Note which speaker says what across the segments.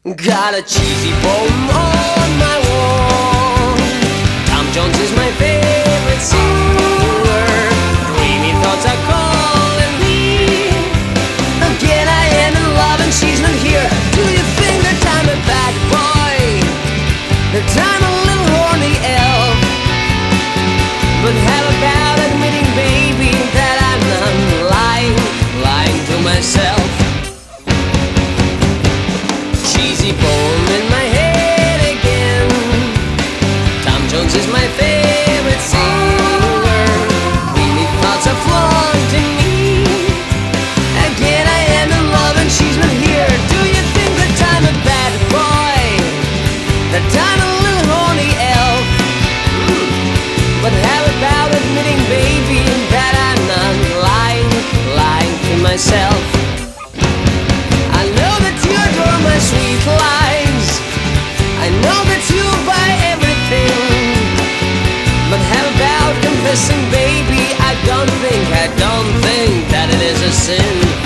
Speaker 1: Got a cheesy poem on my wall. Tom Jones is my favorite singer. Dreamy thoughts are calling me. Again I am in love and she's not here. Do you think that I'm a bad boy? That I'm a little horny elf? But how about admitting, baby, that I'm not lying to myself? Cheesy poem in my head again. Tom Jones is my favorite singer. Dreamy thoughts are flaunting me. Again I am in love and she's not here. Do you think that I'm a bad boy? That I'm a little horny elf? But how about admitting, baby, that I'm not lying to myself? I know that you adore my sweet lies. I know that you buy everything. But how about confessing, baby, I don't think that it is a sin.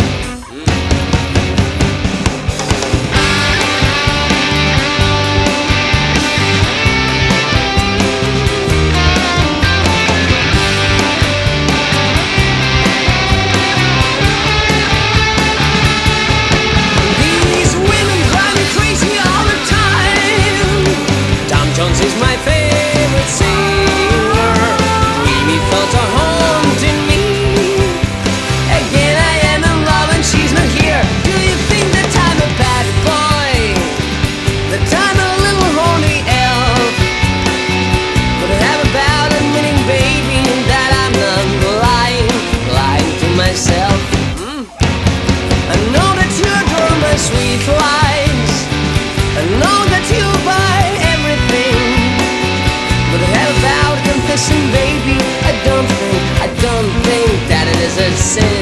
Speaker 1: Jones is my favorite singer. Dreamy thoughts are haunting me. Again I am in love and she's not here. Do you think that I'm a bad boy? That I'm a little horny elf? But how about admitting, baby, that I'm not lying to myself? I know that you adore my sweet lies. I know that you buy everything. But how about confessing, baby, I don't think that it is a sin.